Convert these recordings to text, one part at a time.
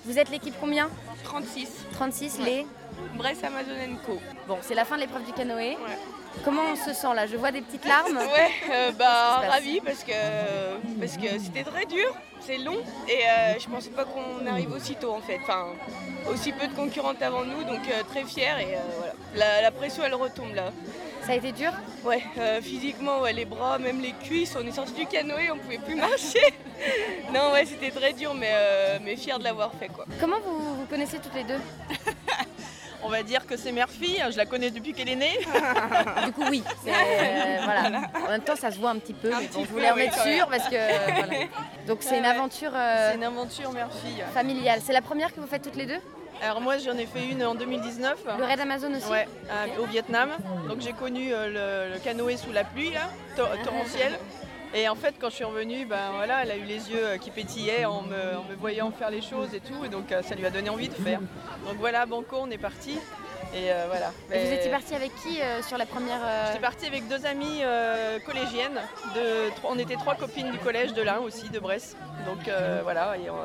Vous êtes l'équipe combien ? 36. 36, Ouais. les... Brest Amazon Co. Bon, c'est la fin de l'épreuve du canoë. Ouais. Comment on se sent là ? Je vois des petites larmes. Ouais, Qu'est-ce qui se passe ? ravie parce que c'était très dur, c'est long et je pensais pas qu'on arrive aussitôt en fait. Enfin, aussi peu de concurrentes avant nous, donc très fière et voilà. La pression elle retombe là. Ça a été dur ? Ouais, physiquement, ouais, les bras, même les cuisses, on est sorti du canoë, on pouvait plus marcher. Non, ouais, c'était très dur, mais fière de l'avoir fait quoi. Comment vous vous connaissez toutes les deux ? On va dire que c'est mère-fille, je la connais depuis qu'elle est née. Du coup, oui. Voilà. En même temps, ça se voit un petit peu. Mais bon, je voulais en être sûre parce que. Voilà. Donc, c'est une aventure C'est une aventure mère-fille. familiale. C'est la première que vous faites toutes les deux ? Alors moi j'en ai fait une en 2019. Le raid Amazon aussi ? Ouais, au Vietnam. Donc j'ai connu le canoë sous la pluie, là, torrentielle. Et en fait quand je suis revenue, voilà, elle a eu les yeux qui pétillaient en me voyant faire les choses et tout. Et donc ça lui a donné envie de faire. Donc voilà, banco, on est parti. Et voilà. Et vous étiez partie avec qui sur la première J'étais partie avec 2 amies collégiennes. On était 3 copines du collège de l'Ain aussi, de Brest. Donc voilà. Et,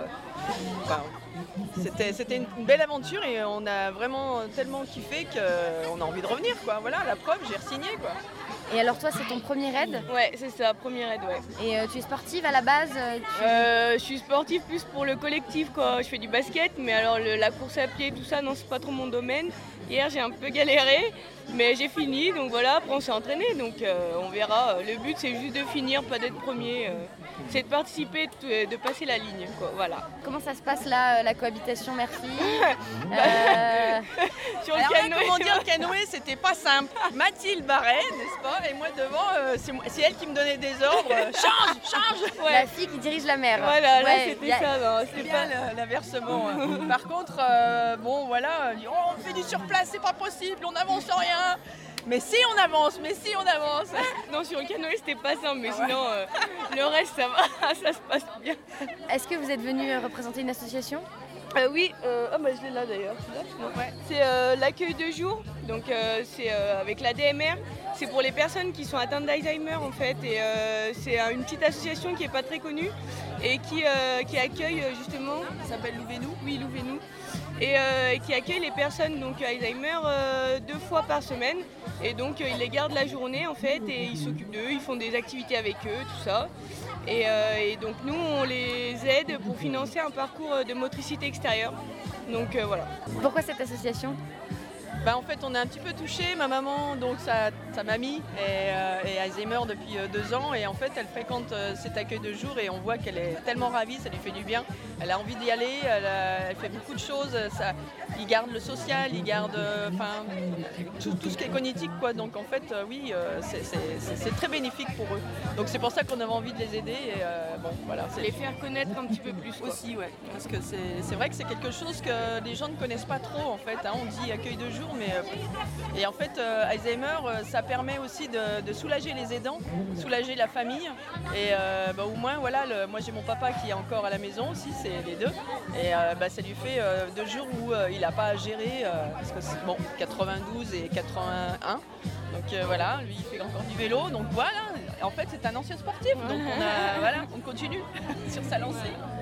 c'était une belle aventure et on a vraiment tellement kiffé qu'on a envie de revenir, quoi. Voilà, la preuve, j'ai re-signé, quoi. Et alors, toi, c'est ton premier raid ? Ouais, c'est ça, première aide, ouais. Et tu es sportive à la base Je suis sportive plus pour le collectif, quoi. Je fais du basket, mais alors la course à pied, tout ça, non, c'est pas trop mon domaine. Hier, j'ai un peu galéré, mais j'ai fini, donc voilà, après on s'est entraîné, donc on verra. Le but, c'est juste de finir, pas d'être premier. C'est de participer, de passer la ligne, quoi, voilà. Comment ça se passe là, la cohabitation mère-fille Sur le Alors là, canoë, comment dire, le canoë, c'était pas simple. Mathilde barrait, n'est-ce pas? Et moi devant, c'est elle qui me donnait des ordres. Change. ouais. La fille qui dirige la mer. Voilà, là Ouais, c'était ça, non, C'est c'était bien pas... l'inversement. Par contre, bon voilà, on fait du surplace, c'est pas possible, on n'avance rien. Mais si on avance. Non, sur le canoë, c'était pas simple, mais sinon, le reste, ça va, ça se passe bien. Est-ce que vous êtes venu représenter une association ? Oui, je l'ai là d'ailleurs. C'est l'accueil de jour, donc c'est avec la DMR. C'est pour les personnes qui sont atteintes d'Alzheimer en fait. Et c'est une petite association qui n'est pas très connue et qui accueille justement. Ça s'appelle Louvez-nous. Oui, Louvez-nous. Et qui accueille les personnes donc Alzheimer 2 fois par semaine. Et donc ils les gardent la journée en fait et ils s'occupent d'eux, ils font des activités avec eux, tout ça. Et donc nous on les aide pour financer un parcours de motricité extérieure. Donc voilà. Pourquoi cette association ? En fait, on est un petit peu touché. Ma maman, donc sa mamie, est Alzheimer depuis 2 ans. Et en fait, elle fréquente cet accueil de jour et on voit qu'elle est tellement ravie, ça lui fait du bien. Elle a envie d'y aller, elle fait beaucoup de choses. Ils gardent le social, ils gardent tout ce qui est cognitif, quoi. Donc en fait, oui, c'est très bénéfique pour eux. Donc c'est pour ça qu'on avait envie de les aider. Et voilà. Les faire connaître un petit peu plus, quoi. Aussi, ouais. Parce que c'est vrai que c'est quelque chose que les gens ne connaissent pas trop, en fait. On dit accueil de jour, mais et en fait Alzheimer ça permet aussi de soulager les aidants, soulager la famille et au moins voilà, moi j'ai mon papa qui est encore à la maison aussi, c'est les deux et ça lui fait 2 jours où il n'a pas à gérer parce que c'est 92 et 81 donc voilà, lui il fait encore du vélo donc voilà, en fait c'est un ancien sportif donc on continue sur sa lancée.